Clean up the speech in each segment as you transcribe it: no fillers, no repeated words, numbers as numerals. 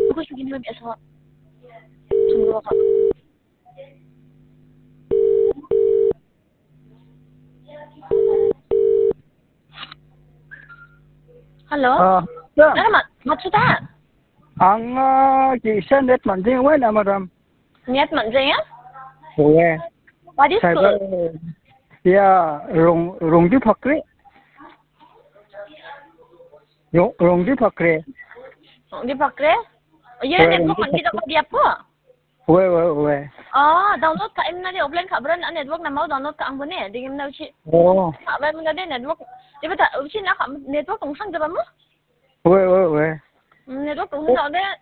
Aku segini biasa. Tunggu aku. Halo? Maksudnya? Ang kisa net manjing wen madam. Niat manjing ya? Oke. What is Saya ya rong di pakri. Rong di pakri. Di pakre? Ya network mandi tak dia apa? We. Download ka imna di offline ka beran network na mau download ka ang bune di imna uci. Oh. Ka ba mga di network. Di ba ta uci na ka network kung sang ba mo? We. Network kung sa de.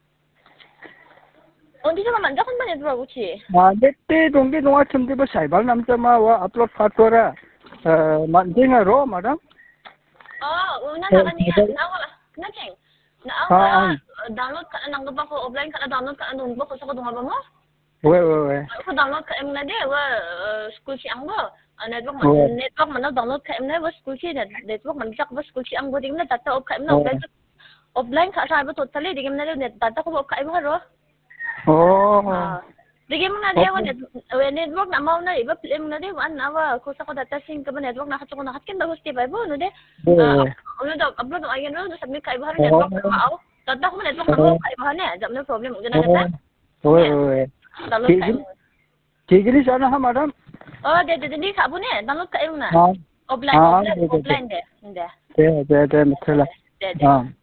Undi sa man jakon ba network uci? Dette dongi donga chumdi ba saibal namta ma wa upload fatora. Manjing ro madam. Una na niya. Na cheng. Na ang download ka na nang ba ko offline ka na download ka nung ba ko sa ko dunga ba mo? We. Ko download ka imna de wa school si ang ba. Network man download ka imna wa school si network man jak wa school si ang ba ding na data off ka imna offline ka sa ba totally digim na net data ko ka imna ro. Digim na de wa network na mau na iba film na de wan awa ko sa ko data sing ka ba network na ka ko na hatkin ba gusti ba bo no de. Ano daw upload no ayan ro submit ka iba network na mao. Data ko network na mau ka iba na jam no problem ug na data. We. Download ka imna. Kigiri sana ha madam. De di ka bu ne download ka imna. Offline de. De, mutala. De.